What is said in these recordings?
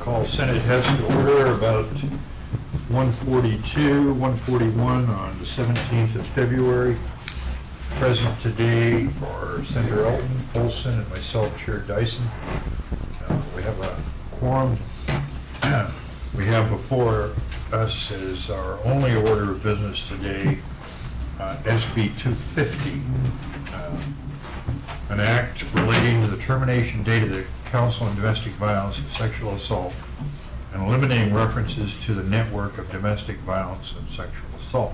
Call Senate House to order about 1:42, 1:41 on the 17th of February. Present today are Senator Elton, Olson, and myself, Chair Dyson. We have a quorum. We have before us as our only order of business today SB 250, an act relating to the termination date of the Council on Domestic Violence and Sexual Assault and eliminating references to the network of domestic violence and sexual assault.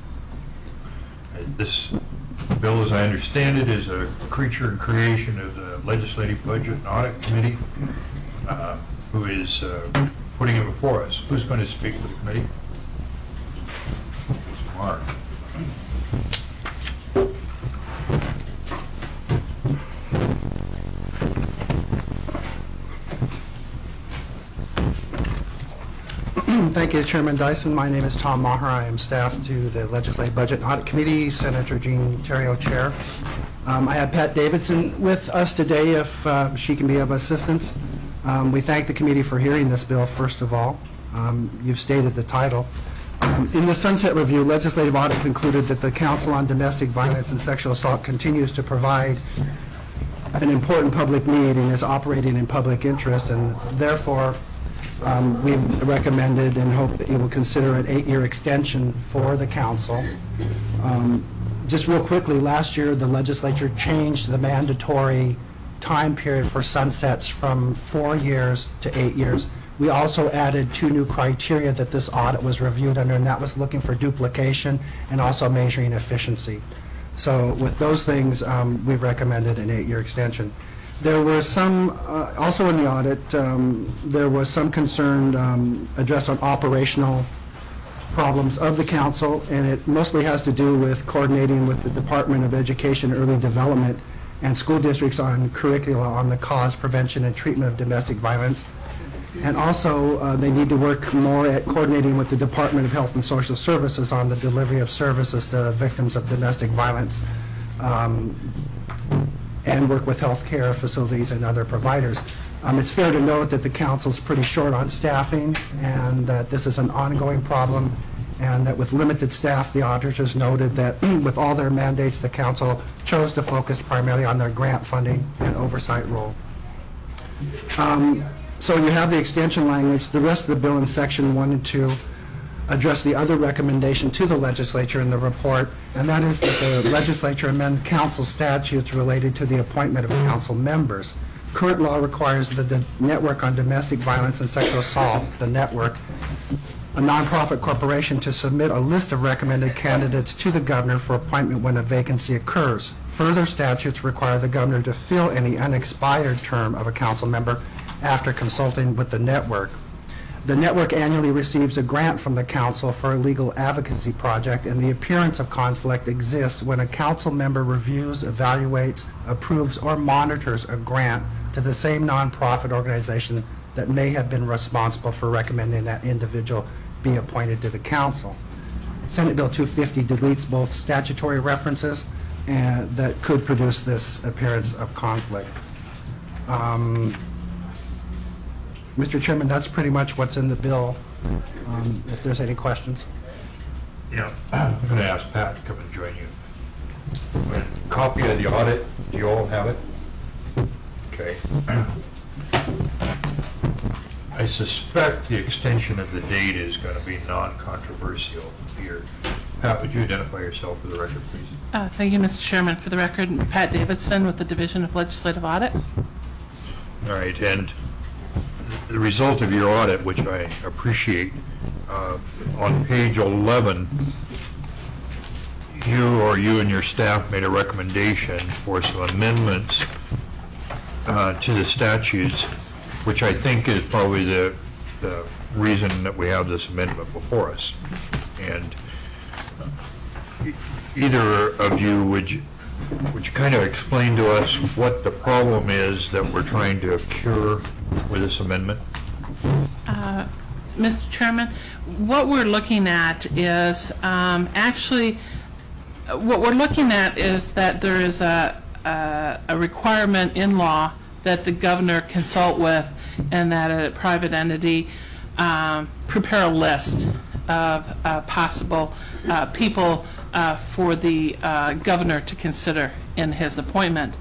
This bill, as I understand it, is a creature and creation of the Legislative Budget and Audit Committee, who is putting it before us. Who's going to speak for the committee? Mark. Thank you, Chairman Dyson. My name is Tom Maher. I am staff to the Legislative Budget and Audit Committee, Senator Jean Theriault, Chair. I have Pat Davidson with us today if she can be of assistance. We thank the committee for hearing this bill, first of all. You've stated the title. In the Sunset Review, Legislative Audit concluded that the Council on Domestic Violence and Sexual Assault continues to provide an important public need and is operating in public interest, and therefore we've recommended and hope that you will consider an 8-year extension for the council. Just real quickly, last year the legislature changed the mandatory time period for sunsets from 4 years to 8 years. We also added 2 new criteria that this audit was reviewed under, and that was looking for duplication and also measuring efficiency. So with those things, we've recommended an 8-year extension. There were some, also in the audit, there was some concern addressed on operational problems of the council, and it mostly has to do with coordinating with the Department of Education and Early Development and school districts on curricula on the cause, prevention, and treatment of domestic violence. And also, they need to work more at coordinating with the Department of Health and Social Services on the delivery of services to victims of domestic violence. And work with healthcare facilities and other providers. It's fair to note that the council's pretty short on staffing and that this is an ongoing problem, and that with limited staff, the auditors noted that with all their mandates, the council chose to focus primarily on their grant funding and oversight role. So you have the extension language. The rest of the bill in section 1 and 2 address the other recommendation to the legislature in the report, and that is that the legislature amend council statutes related to the appointment of council members. Current law requires the Network on Domestic Violence and Sexual Assault, the network, a nonprofit corporation, to submit a list of recommended candidates to the governor for appointment when a vacancy occurs. Further statutes require the governor to fill any unexpired term of a council member after consulting with the network. The network annually receives a grant from the council for a legal advocacy project, and the appearance of conflict exists when a council member reviews, evaluates, approves, or monitors a grant to the same nonprofit organization that may have been responsible for recommending that individual be appointed to the council. Senate Bill 250 deletes both statutory references and that could produce this appearance of conflict. Mr. Chairman, that's pretty much what's in the bill. If there's any questions. Yeah, I'm going to ask Pat to come and join you. A copy of the audit, do you all have it? Okay. I suspect the extension of the date is going to be non-controversial here. Pat, would you identify yourself for the record, please? Thank you, Mr. Chairman. For the record, Pat Davidson with the Division of Legislative Audit. All right, and the result of your audit, which I appreciate, on page 11, you and your staff made a recommendation for some amendments to the statutes, which I think is probably the reason that we have this amendment before us. And either of you, would you kind of explain to us what the problem is that we're trying to cure with this amendment? Mr. Chairman, what we're looking at is what we're looking at is that there is a requirement in law that the governor consult with, and that a private entity prepare a list of possible people for the governor to consider in his appointment.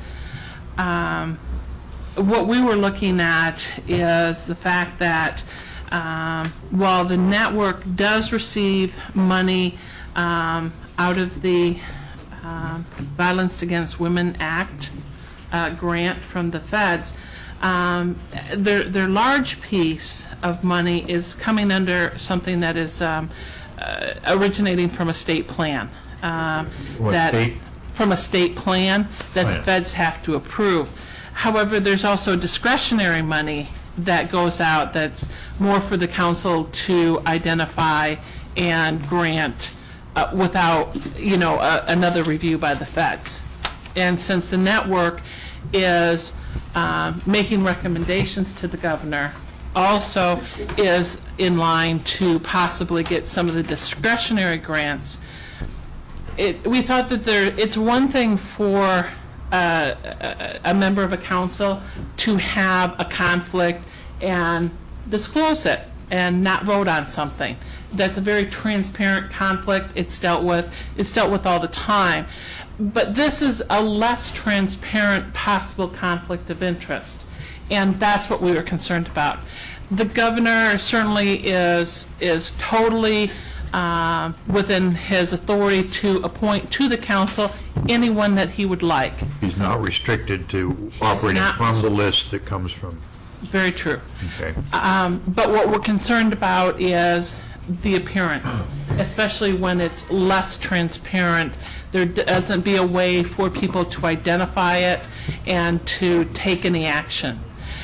What we were looking at is the fact that while the network does receive money out of the Violence Against Women Act grant from the feds, their large piece of money is coming under something that is originating from a state plan. From a state plan that the feds have to approve. However, there's also discretionary money that goes out that's more for the council to identify and grant without, another review by the feds. And since the network is making recommendations to the governor, also is in line to possibly get some of the discretionary grants, we thought that it's one thing for a member of a council to have a conflict and disclose it and not vote on something. That's a very transparent conflict. It's dealt with all the time. But this is a less transparent possible conflict of interest, and that's what we were concerned about. The governor certainly is totally within his authority to appoint to the council anyone that he would like. He's not restricted to operating from the list that comes from. Very true. Okay. But what we're concerned about is the appearance, especially when it's less transparent. There doesn't be a way for people to identify it and to take any action.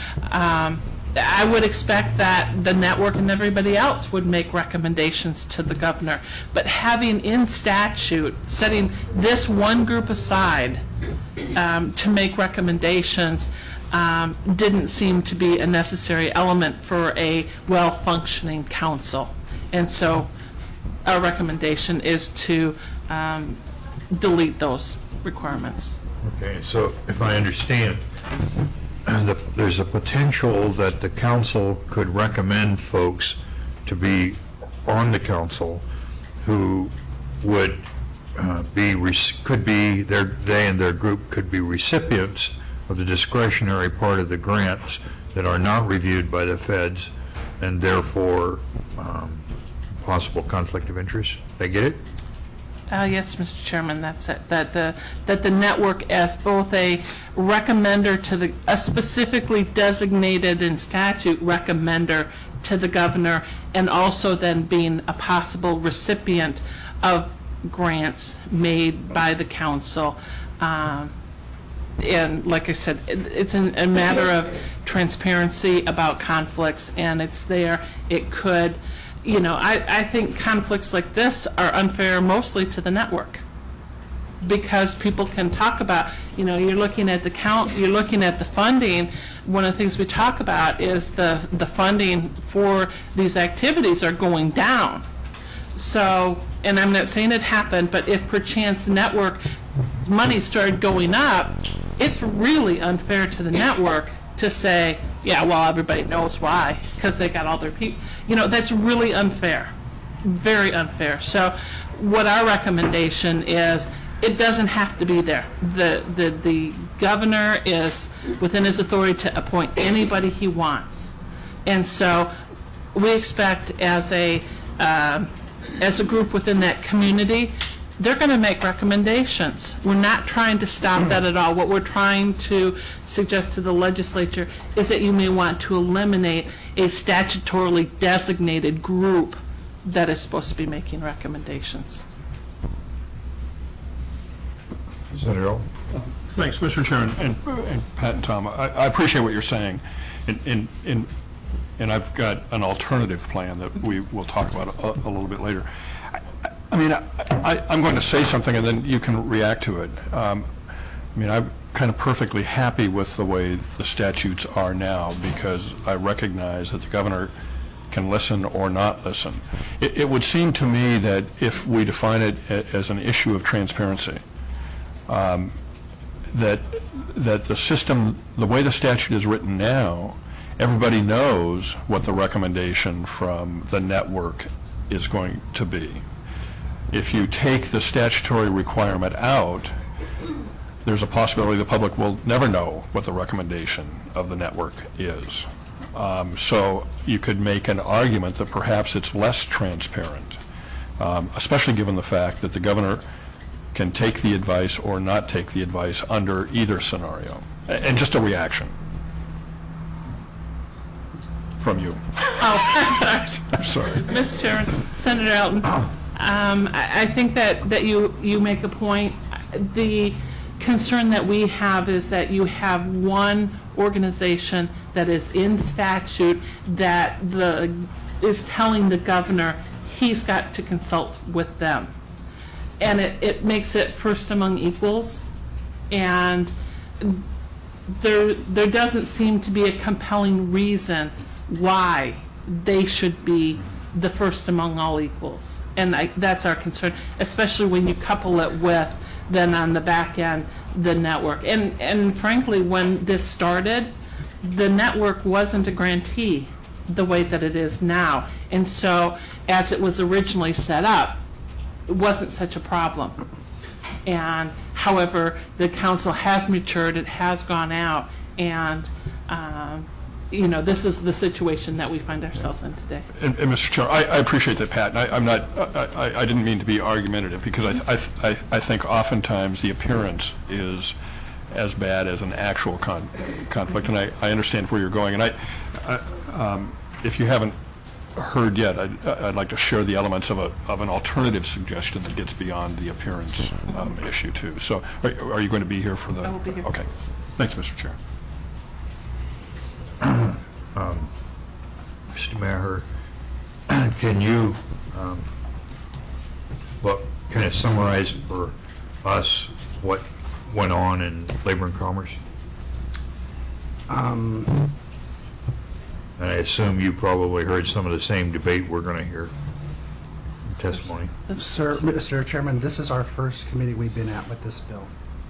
I would expect that the network and everybody else would make recommendations to the governor. But having in statute, setting this one group aside to make recommendations didn't seem to be a necessary element for a well-functioning council. And so our recommendation is to delete those requirements. Okay, so if I understand, there's a potential that the council could recommend folks to be on the council who would they and their group could be recipients of the discretionary part of the grants that are not reviewed by the feds, and therefore possible conflict of interest. Did I get it? Yes, Mr. Chairman, that's it. That the network, as both a recommender to a specifically designated in statute recommender to the governor, and also then being a possible recipient of grants made by the council. And like I said, it's a matter of transparency about conflicts, and it's there. It could. I think conflicts like this are unfair mostly to the network, because people can talk about, you're looking at you're looking at the funding. One of the things we talk about is the funding for these activities are going down. So, and I'm not saying it happened, but if perchance network money started going up, it's really unfair to the network to say, yeah, well, everybody knows why, because they got all their people. That's really unfair, very unfair. So what our recommendation is, it doesn't have to be there. The governor is within his authority to appoint anybody he wants. And so we expect as a group within that community, they're going to make recommendations. We're not trying to stop that at all. What we're trying to suggest to the legislature is that you may want to eliminate a statutorily designated group that is supposed to be making recommendations. Senator Earl? Thanks, Mr. Chairman, and Pat and Tom. I appreciate what you're saying, and I've got an alternative plan that we will talk about a little bit later. I'm going to say something and then you can react to it. I'm kind of perfectly happy with the way the statutes are now, because I recognize that the governor can listen or not listen. It would seem to me that if we define it as an issue of transparency, that the system, the way the statute is written now, everybody knows what the recommendation from the network is going to be. If you take the statutory requirement out, there's a possibility the public will never know what the recommendation of the network is. So you could make an argument that perhaps it's less transparent, especially given the fact that the governor can take the advice or not take the advice under either scenario. And just a reaction from you. Oh, I'm sorry. I'm sorry. Mr. Chairman, Senator Elton, I think that you make a point. The concern that we have is that you have one organization that is in statute that is telling the governor he's got to consult with them. And it makes it first among equals, and there doesn't seem to be a compelling reason why they should be the first among all equals. And that's our concern, especially when you couple it with then on the back end the network. And frankly, when this started, the network wasn't a grantee the way that it is now. And so as it was originally set up, it wasn't such a problem. And however, the council has matured, it has gone out, and you know, this is the situation that we find ourselves in today. And Mr. Chair, I appreciate that, Pat. And I didn't mean to be argumentative, because I think oftentimes the appearance is as bad as an actual conflict, and I understand where you're going. And if you haven't heard yet, I'd like to share the elements of an alternative suggestion that gets beyond the appearance issue too. So, are you going to be here for the? I will be here. Okay. Thanks, Mr. Chair. Mr. Maher, can you kind of summarize for us what went on in Labor and Commerce? And I assume you probably heard some of the same debate we're going to hear in testimony. Sir, Mr. Chairman, this is our first committee we've been at with this bill.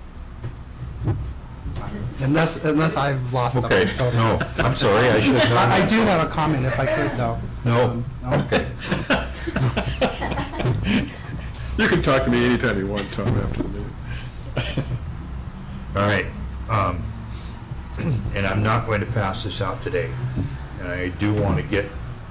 Unless I've lost Okay, it totally. no, I'm sorry, I should have known. I do have a comment if I could, though. No. Okay. You can talk to me anytime you want, Tom, after the meeting. All right. And I'm not going to pass this out today. And I do want to get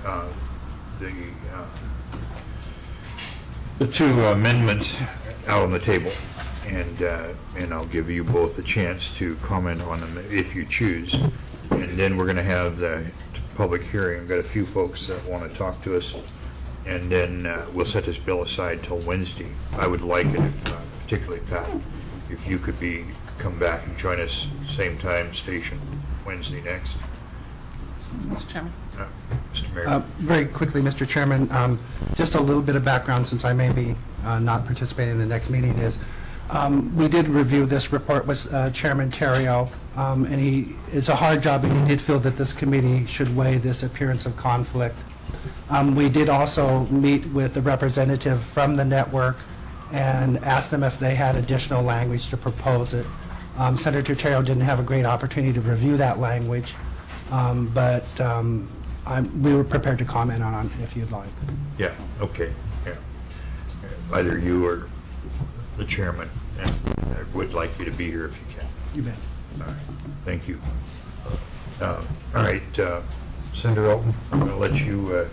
the two amendments out on the table. And I'll give you both the chance to comment on them if you choose. And then we're going to have the public hearing. I've got a few folks that want to talk to us. And then we'll set this bill aside till Wednesday. I would like it, particularly Pat, if you could come back and join us same time station Wednesday next. Mr. Chairman. Mr. Mayor. Very quickly, Mr. Chairman, just a little bit of background, since I may be not participating in the next meeting, is we did review this report with Chairman Terrio, and it's a hard job, and he did feel that this committee should weigh this appearance of conflict. We did also meet with the representative from the network and asked them if they had additional language to propose it. Senator Terrio didn't have a great opportunity to review that language, but we were prepared to comment on it if you'd like. Yeah, okay. Yeah. Either you or the chairman, and I would like you to be here if you can. You bet. All right, thank you. All right, Senator Elton, I'm going to let you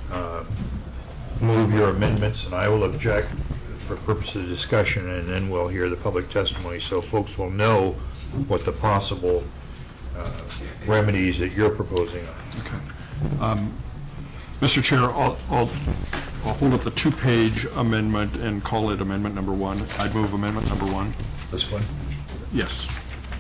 move your amendments, and I will object for purposes of discussion, and then we'll hear the public testimony so folks will know what the possible remedies that you're proposing are. Okay. Mr. Chair, I'll hold up the two-page amendment and call it amendment number 1. I'd move amendment number 1. This one? Yes.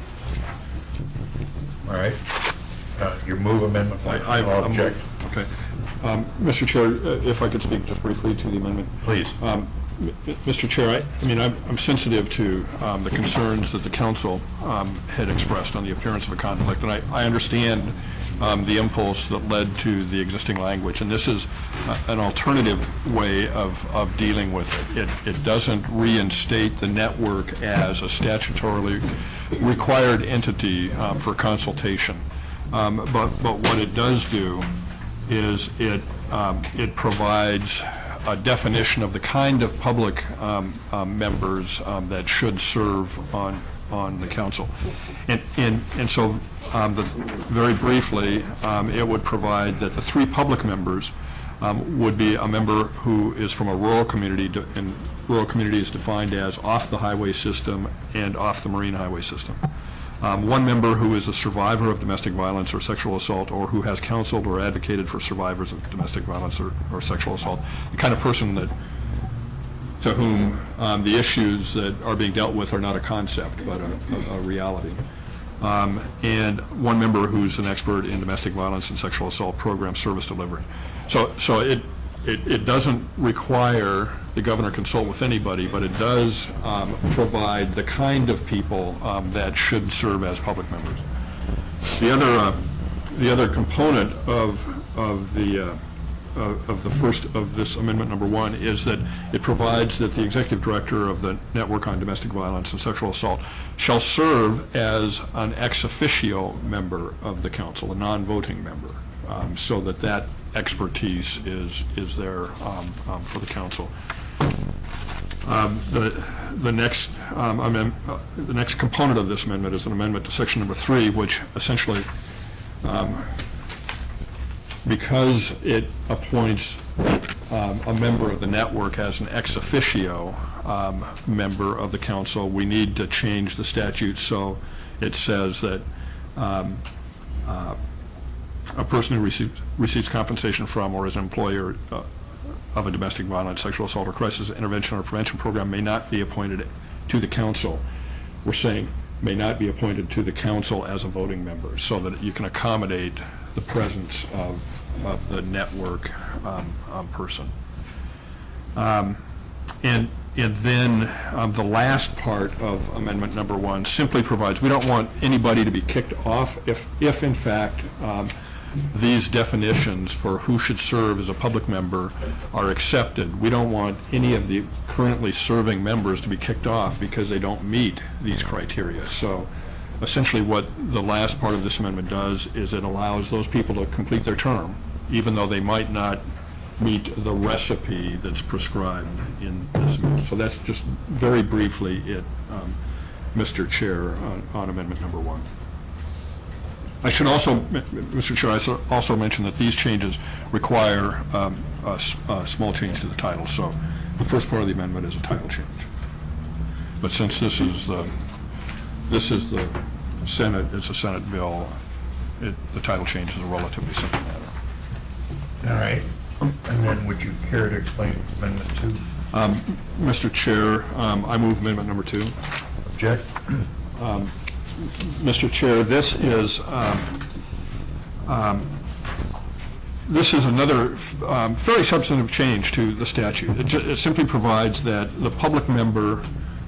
All right. Your move amendment one. I'll object. Okay. Mr. Chair, if I could speak just briefly to the amendment. Please. Mr. Chair, I'm sensitive to the concerns that the council had expressed on the appearance of a conflict, and I understand the impulse that led to the existing language. And this is an alternative way of dealing with it. It doesn't reinstate the network as a statutorily required entity for consultation. But what it does do is it provides a definition of the kind of public members that should serve on the council. And so very briefly, it would provide that the 3 public members would be a member who is from a rural community, and rural community is defined as off the highway system and off the marine highway system. 1 member who is a survivor of domestic violence or sexual assault, or who has counseled or advocated for survivors of domestic violence or sexual assault, the kind of person to whom the issues that are being dealt with are not a concept but a reality. And 1 member who's an expert in domestic violence and sexual assault program service delivery. So it doesn't require the governor consult with anybody, but it does provide the kind of people that should serve as public members. The other component of the first of this amendment number 1 is that it provides that the executive director of the Network on Domestic Violence and Sexual Assault shall serve as an ex officio member of the council, a non-voting member, so that expertise is there for the council. The next component of this amendment is an amendment to section number 3, which essentially, because it appoints a member of the network as an ex officio member of the council, we need to change the statute so it says that a person who receives compensation from or is an employer of a domestic violence, sexual assault, or crisis intervention or prevention program may not be appointed to the council. We're saying may not be appointed to the council as a voting member, so that you can accommodate the presence of the network person. And then the last part of amendment number 1 simply provides, we don't want anybody to be kicked off if in fact these definitions for who should serve as a public member are accepted. We don't want any of the currently serving members to be kicked off because they don't meet these criteria. So essentially what the last part of this amendment does is it allows those people to complete their term, even though they might not meet the recipe that's prescribed in this amendment. So that's just very briefly it, Mr. Chair, on amendment number 1. I should also, Mr. Chair, I should also mention that these changes require a small change to the title. So the first part of the amendment is a title change. But since this is the Senate, it's a Senate bill, the title change is a relatively simple matter. All right. And then would you care to explain amendment 2? Mr. Chair, I move amendment number 2. Object? Mr. Chair, this is another fairly substantive change to the statute. It simply provides that the public member,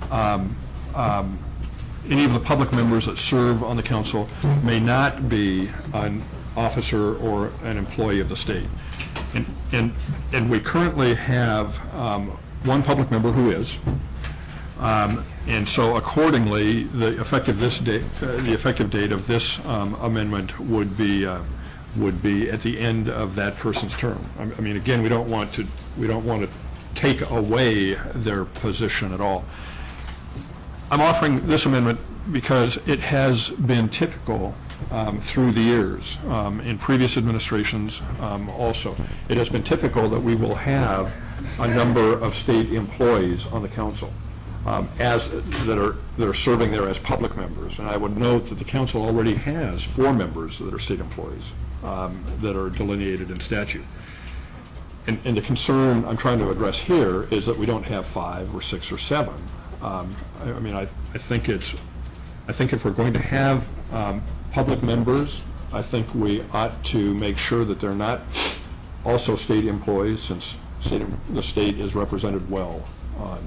any of the public members that serve on the council may not be an officer or an employee of the state. And we currently have 1 public member who is. And so accordingly, the effective date of this amendment would be at the end of that person's term. I mean, again, we don't want to take away their position at all. I'm offering this amendment because it has been typical through the years, in previous administrations also. It has been typical that we will have a number of state employees on the council that are serving there as public members. And I would note that the council already has 4 members that are state employees that are delineated in statute. And the concern I'm trying to address here is that we don't have 5 or 6 or 7. I mean, I think if we're going to have public members, I think we ought to make sure that they're not also state employees, since the state is represented well on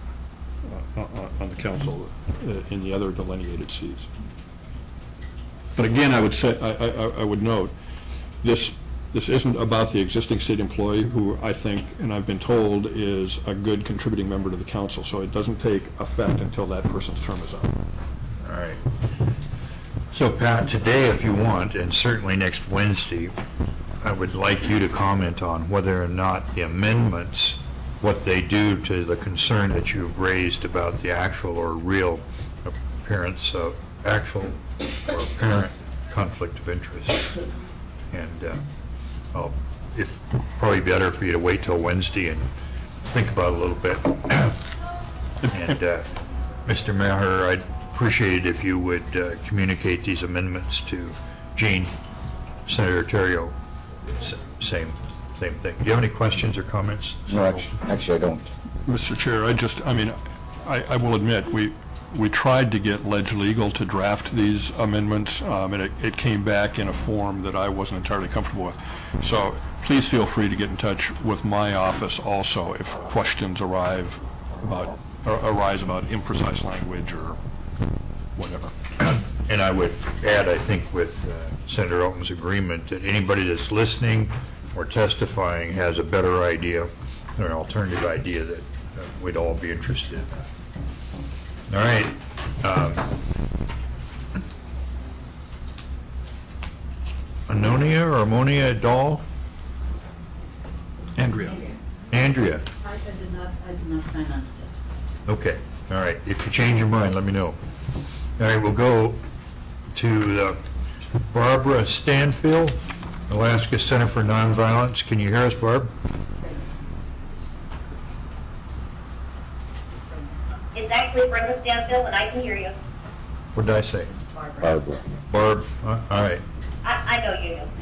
the council in the other delineated seats. But again, I would say, I would note, this isn't about the existing city employee who I think, and I've been told, is a good contributing member to the council, so it doesn't take effect until that person's term is up. All right. So Pat, today if you want, and certainly next Wednesday, I would like you to comment on whether or not the amendments, what they do to the concern that you've raised about the actual or real appearance of actual or apparent conflict of interest. And it's probably better for you to wait till Wednesday and think about it a little bit. And Mr. Maher, I'd appreciate it if you would communicate these amendments to Jean, Senator Terrio. Same thing. Do you have any questions or comments? No, actually I don't. Mr. Chair, I will admit, we tried to get Ledge Legal to draft these amendments, and it came back in a form that I wasn't entirely comfortable with. So please feel free to get in touch with my office also if questions arise about imprecise language or whatever. And I would add, I think, with Senator Alton's agreement, that anybody that's listening or testifying has a better idea or an alternative idea that we'd all be interested in. All right. Anonia or Ammonia Dahl? Andrea. Andrea. I did not sign on to testify. Okay. All right. If you change your mind, let me know. All right. We'll go to Barbara Stanfield, Alaska Center for Nonviolence. Can you hear us, Barb? It's actually Brenda Stanfield, and I can hear you. What did I say? Barbara. Barb. All right. I know you do.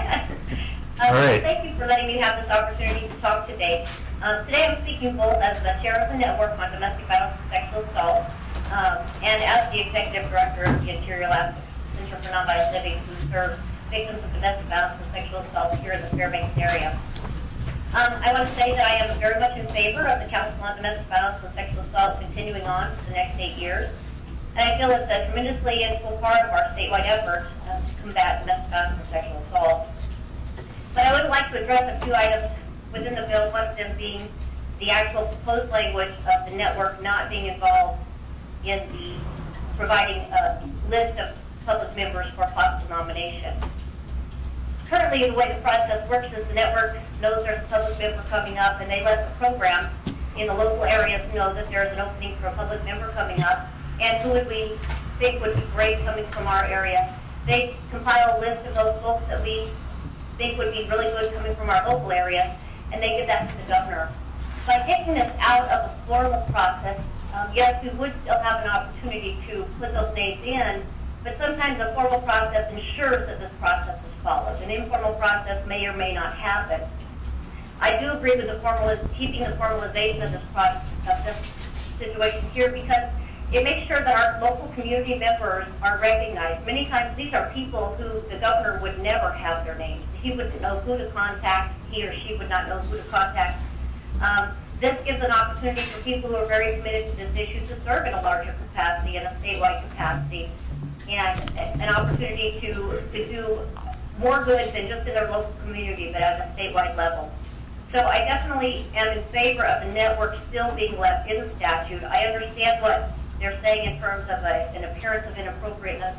All right. Thank you for letting me have this opportunity to talk today. Today I'm speaking both as the chair of the Network on Domestic Violence and Sexual Assault and as the executive director of the Interior Alaska Center for Nonviolent Living, who serves victims of domestic violence and sexual assault here in the Fairbanks area. I want to say that I am very much in favor of the Council on Domestic Violence and Sexual Assault continuing on for the next 8 years. And I feel it's a tremendously integral part of our statewide effort to combat domestic violence and sexual assault. But I would like to address a few items within the bill, one of them being the actual proposed language of the network not being involved in the providing a list of public members for possible nomination. Currently, the way the process works is the network knows there's a public member coming up, and they let the program in the local areas know that there's an opening for a public member coming up, and who would we think would be great coming from our area. They compile a list of those folks that we think would be really good coming from our local area, and they give that to the governor. By taking this out of the formal process, yes, we would still have an opportunity to put those names in, but sometimes the formal process ensures that this process is followed. An informal process may or may not happen. I do agree with keeping the formalization of this process, of this situation here, because it makes sure that our local community members are recognized. Many times these are people who the governor would never have their names. He wouldn't know who to contact. He or she would not know who to contact. This gives an opportunity for people who are very committed to this issue to serve in a larger capacity, in a statewide capacity, and an opportunity to do more good than just in their local community, but at a statewide level. So I definitely am in favor of the network still being left in the statute. I understand what they're saying in terms of an appearance of inappropriateness.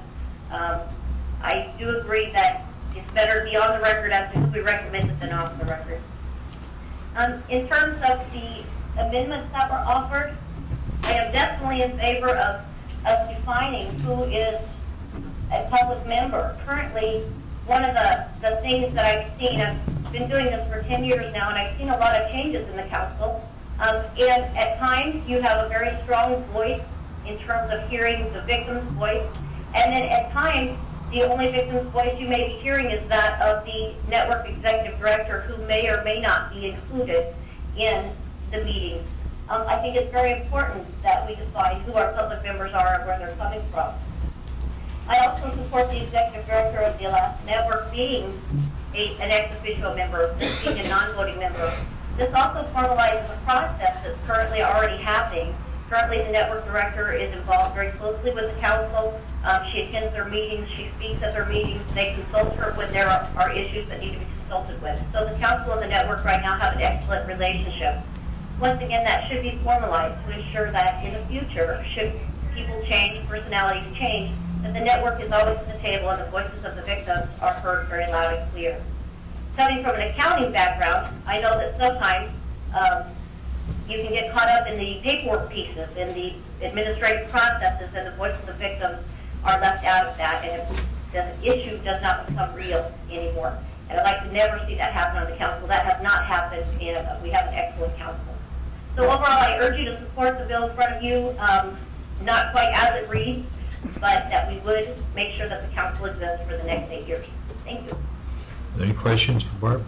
I do agree that it's better to be on the record as to who we recommended than off the record. In terms of the amendments that were offered, I am definitely in favor of defining who is a public member. Currently, one of the things that I've seen, I've been doing this for 10 years now, and I've seen a lot of changes in the council. And at times, you have a very strong voice in terms of hearing the victim's voice. And then at times, the only victim's voice you may be hearing is that of the network executive director, who may or may not be included in the meetings. I think it's very important that we define who our public members are and where they're coming from. I also support the executive director of the Alaska Network being an ex-officio member, being a non-voting member. This also formalizes a process that's currently already happening. Currently, the network director is involved very closely with the council She attends their meetings, she speaks at their meetings, they consult her when there are issues that need to be consulted with. So the council and the network right now have an excellent relationship. Once again, that should be formalized to ensure that in the future, should people change, personalities change, that the network is always at the table and the voices of the victims are heard very loud and clear. Coming from an accounting background, I know that sometimes you can get caught up in the paperwork pieces, in the administrative processes, and the voice of the victims are left out of that, and the issue does not become real anymore. And I'd like to never see that happen on the council. That has not happened, and we have an excellent council. So overall, I urge you to support the bill in front of you, not quite as it reads, but that we would make sure that the council exists for the next 8 years. Thank you. Any questions for Barb?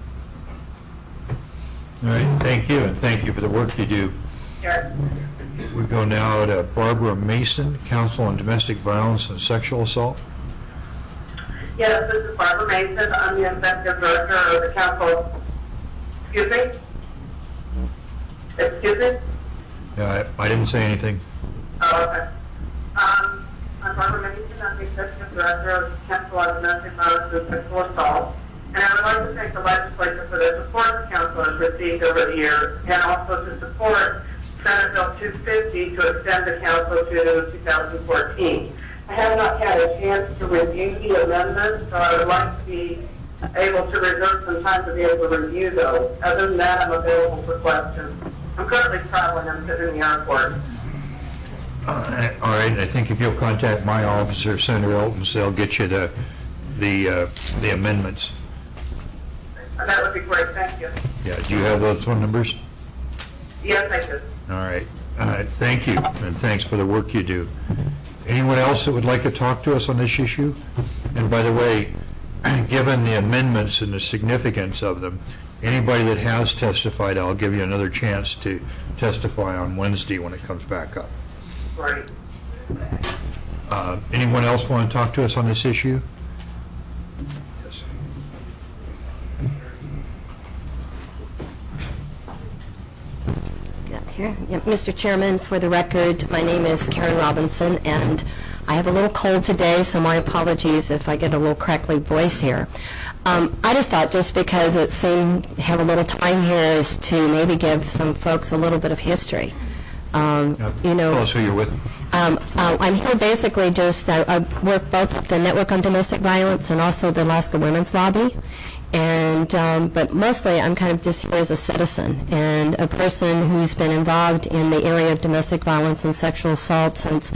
All right, thank you, and thank you for the work you do. Sure. We go now to Barbara Mason, Council on Domestic Violence and Sexual Assault. Yes, this is Barbara Mason. I'm the Executive Director of the Council. Excuse me? Excuse me? Yeah, I didn't say anything. Oh, okay. I'm Barbara Mason. I'm the Executive Director of the Council on Domestic Violence and Sexual Assault. And I would like to thank the legislature for the support the council has received over the years, and also to support Senate Bill 250 to extend the council to 2014. I have not had a chance to review the amendments, so I would like to be able to reserve some time to be able to review those. Other than that, I'm available for questions. I'm currently traveling. I'm sitting in the airport. All right, I think if you'll contact my officer, Senator Elton, they'll get you the amendments. That would be great. Thank you. Yeah, do you have those phone numbers? Yes, I do. All right. Thank you, and thanks for the work you do. Anyone else that would like to talk to us on this issue? And by the way, given the amendments and the significance of them, anybody that has testified, I'll give you another chance to testify on Wednesday when it comes back up. Great. Anyone else want to talk to us on this issue? Yes. Here. Yeah, Mr. Chairman, for the record, my name is Karen Robinson, and I have a little cold today, so my apologies if I get a little crackly voice here. I just thought, just because it seemed to have a little time here, is to maybe give some folks a little bit of history. Tell us who you're with. I'm here basically just, I work both with the Network on Domestic Violence and also the Alaska Women's Lobby. And but mostly I'm kind of just here as a citizen and a person who's been involved in the area of domestic violence and sexual assault since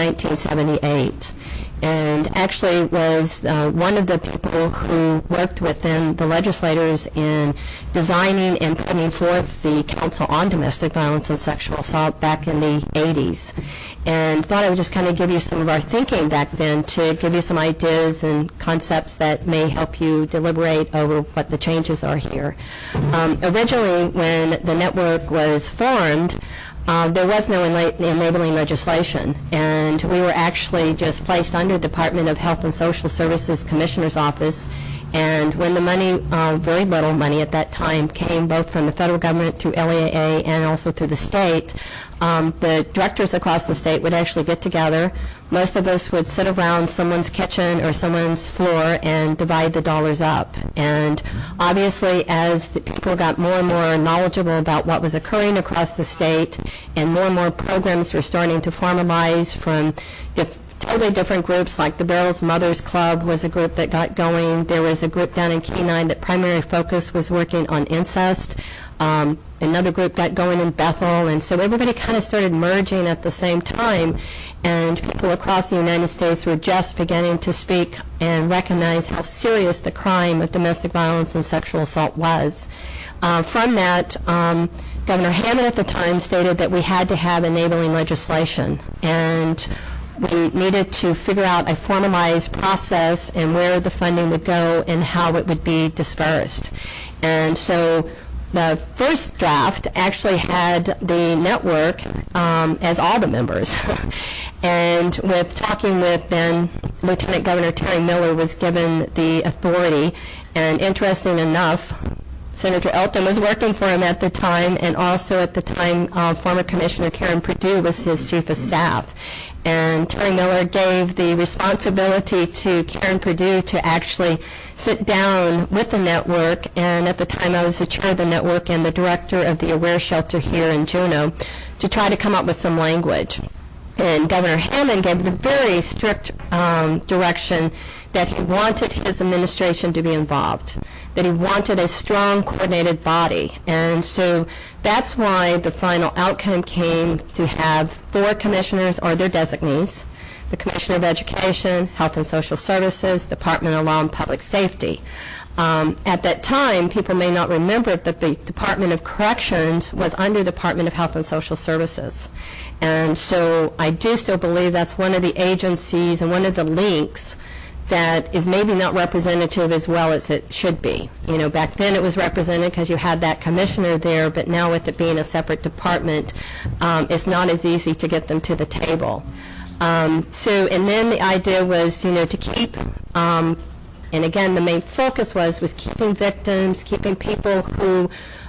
1978. And actually was one of the people who worked within the legislators in designing and putting forth the Council on Domestic Violence and Sexual Assault back in the 80s. And thought I would just kind of give you some of our thinking back then to give you some ideas and concepts that may help you deliberate over what the changes are here. Originally, when the network was formed, there was no enabling legislation, and we were actually just placed under the Department of Health and Social Services Commissioner's Office. And when the money, very little money at that time, came both from the federal government through LEAA and also through the state, the directors across the state would actually get together. Most of us would sit around someone's kitchen or someone's floor and divide the dollars up. And obviously, as the people got more and more knowledgeable about what was occurring across the state, and more programs were starting to formalize from totally different groups, like the Barrels Mothers Club was a group that got going. There was a group down in Kenai that primary focus was working on incest. Another group got going in Bethel, and so everybody kind of started merging at the same time, and people across the United States were just beginning to speak and recognize how serious the crime of domestic violence and sexual assault was. From that, Governor Hammond at the time stated that we had to have enabling legislation, and we needed to figure out a formalized process and where the funding would go and how it would be dispersed. And so the first draft actually had the network as all the members. And with talking with then Lieutenant Governor Terry Miller was given the authority, and interesting enough, Senator Elton was working for him at the time, and also at the time, former Commissioner Karen Perdue was his chief of staff. And Terry Miller gave the responsibility to Karen Perdue to actually sit down with the network, and at the time I was the chair of the network and the director of the Aware Shelter here in Juneau, to try to come up with some language. And Governor Hammond gave the very strict direction that he wanted his administration to be involved, that he wanted a strong, coordinated body. And so that's why the final outcome came to have 4 commissioners or their designees: the Commissioner of Education, Health and Social Services, Department of Law and Public Safety. At that time, people may not remember that the Department of Corrections was under the Department of Health and Social Services. And so I do still believe that's one of the agencies and one of the links that is maybe not representative as well as it should be. You know, back then it was represented because you had that commissioner there, but now with it being a separate department, it's not as easy to get them to the table. And then the idea was, you know, to keep, and again, the main focus was keeping victims, keeping people who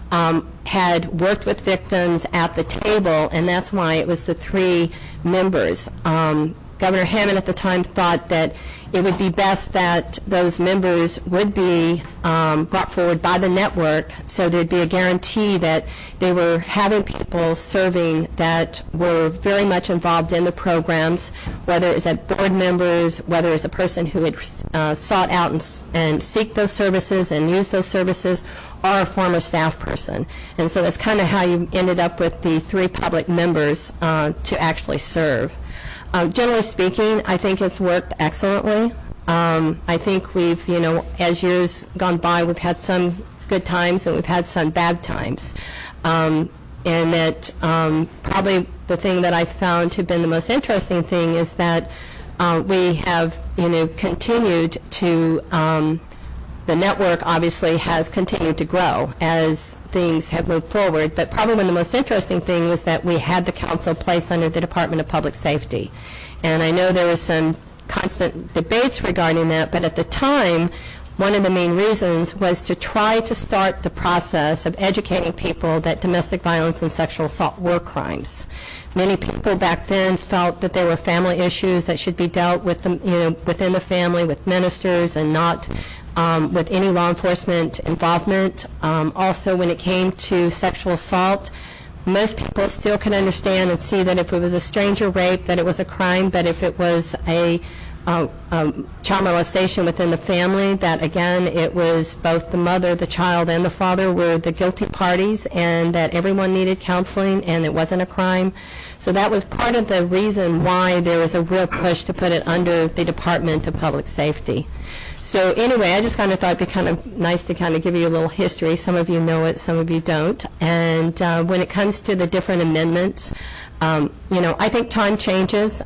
had worked with victims at the table, and that's why it was the 3 members. Governor Hammond at the time thought that it would be best that those members would be brought forward by the network, so there'd be a guarantee that they were having people serving that were very much involved in the programs, whether it was at board members, whether it was a person who had sought out and seek those services and use those services, or a former staff person. And so that's kind of how you ended up with the 3 public members to actually serve. Generally speaking, I think it's worked excellently. I think we've, you know, as years gone by, we've had some good times and we've had some bad times. And that probably the thing that I found to have been the most interesting thing is that we have, you know, continued to, the network obviously has continued to grow as things have moved forward, but probably one of the most interesting thing was that we had the council placed under the Department of Public Safety. And I know there was some constant debates regarding that, but at the time, one of the main reasons was to try to start the process of educating people that domestic violence and sexual assault were crimes. Many people back then felt that there were family issues that should be dealt with, within the family, with ministers, and not with any law enforcement involvement. Also, when it came to sexual assault, most people still can understand and see that if it was a stranger rape, that it was a crime, but if it was a child molestation within the family, that again, it was both the mother, the child, and the father were the guilty parties, and that everyone needed counseling, and it wasn't a crime. So that was part of the reason why there was a real push to put it under the Department of Public Safety. So anyway, I just kind of thought it'd be kind of nice to kind of give you a little history. Some of you know it, some of you don't. And when it comes to the different amendments, I think time changes.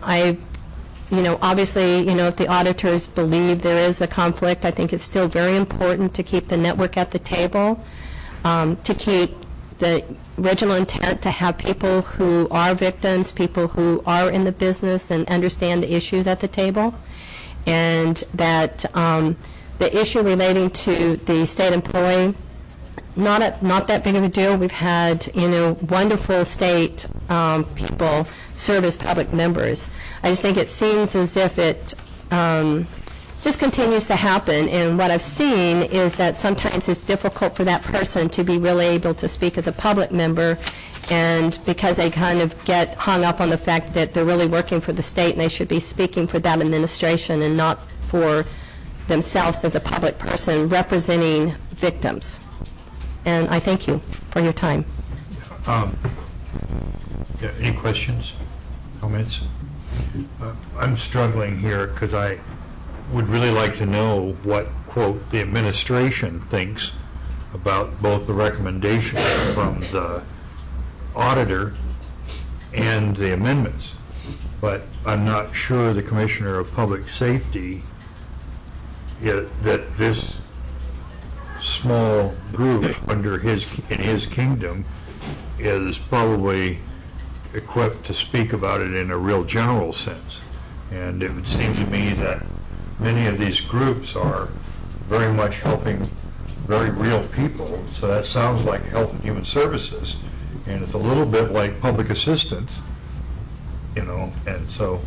Obviously, if the auditors believe there is a conflict, I think it's still very important to keep the network at the table, to keep the original intent to have people who are victims, people who are in the business and understand the issues at the table, and that the issue relating to the state employee, not that big of a deal. We've had, wonderful state people serve as public members. I just think it seems as if it just continues to happen, and what I've seen is that sometimes it's difficult for that person to be really able to speak as a public member, and because they kind of get hung up on the fact that they're really working for the state and they should be speaking for that administration and not for themselves as a public person representing victims. And I thank you for your time. Any questions, comments? I'm struggling here because I would really like to know what, quote, the administration thinks about both the recommendation from the auditor and the amendments. But I'm not sure the Commissioner of Public Safety that this small group in his kingdom is probably equipped to speak about it in a real general sense. And it would seem to me that many of these groups are very much helping very real people, so that sounds like Health and Human Services, and it's a little bit like public assistance, you know, and so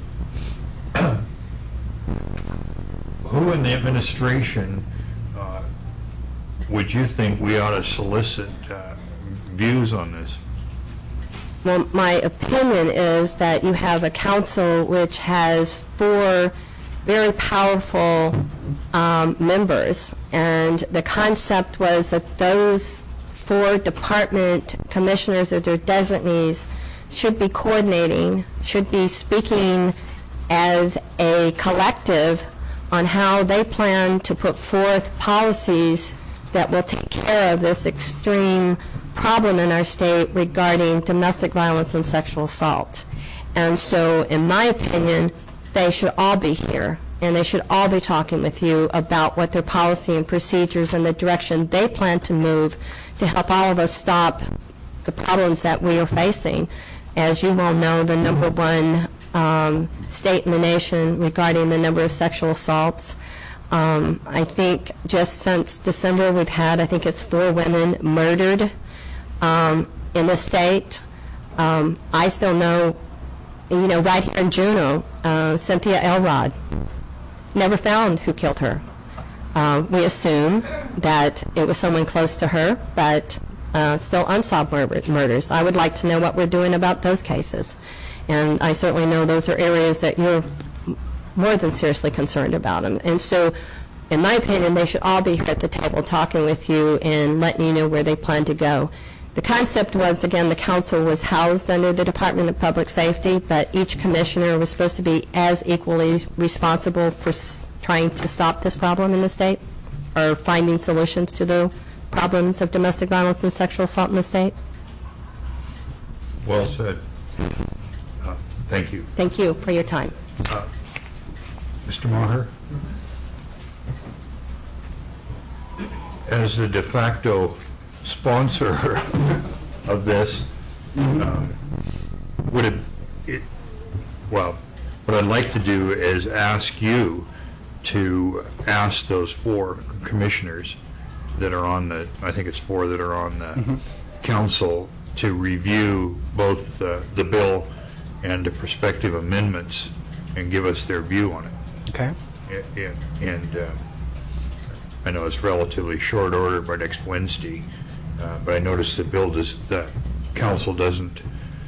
who in the administration would you think we ought to solicit views on this? Well, my opinion is that you have a council which has 4 very powerful members, and the concept was that those 4 department commissioners or their designees should be coordinating, should be speaking as a collective on how they plan to put forth policies that will take care of this extreme problem in our state regarding domestic violence and sexual assault. And so, in my opinion, they should all be here, and they should all be talking with you about what their policy and procedures and the direction they plan to move to help all of us stop the problems that we are facing. As you all know, the #1 state in the nation regarding the number of sexual assaults. I think just since December we've had, I think it's 4 women murdered in the state. I still know, you know, right here in Juneau, Cynthia Elrod, never found who killed her. We assume that it was someone close to her, but still unsolved murders. I would like to know what we're doing about those cases. And I certainly know those are areas that you're more than seriously concerned about them. And so, in my opinion, they should all be here at the table talking with you and letting you know where they plan to go. The concept was, again, the council was housed under the Department of Public Safety, but each commissioner was supposed to be as equally responsible for trying to stop this problem in the state, or finding solutions to the problems of domestic violence and sexual assault in the state. Well said. Thank you. Thank you for your time. Mr. Maher? As the de facto sponsor of this, what I'd like to do is ask you to ask those 4 commissioners that are on the, I think it's 4 that are on the council, to review both the bill and the prospective amendments and give us their view on it. Okay. And I know it's relatively short order by next Wednesday, but I noticed the council doesn't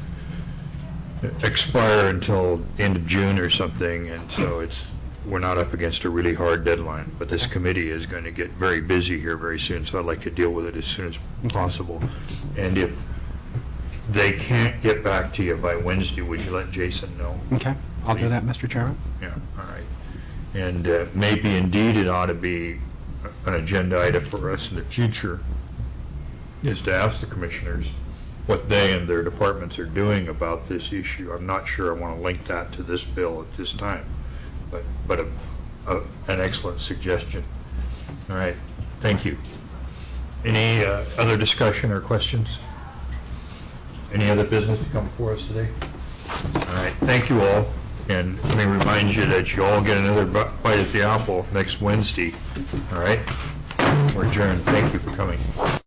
expire until end of June or something, and so we're not up against a really hard deadline. But this committee is going to get very busy here very soon, so I'd like to deal with it as soon as possible. And if they can't get back to you by Wednesday, would you let Jason know? Okay. I'll do that, Mr. Chairman. Yeah, all right. And maybe indeed it ought to be an agenda item for us in the future, is to ask the commissioners what they and their departments are doing about this issue. I'm not sure I want to link that to this bill at this time, but an excellent suggestion. All right, thank you. Any other discussion or questions? Any other business to come before us today? All right, thank you all. And let me remind you that you all get another bite at the apple next Wednesday. All right? We're adjourned. Thank you for coming.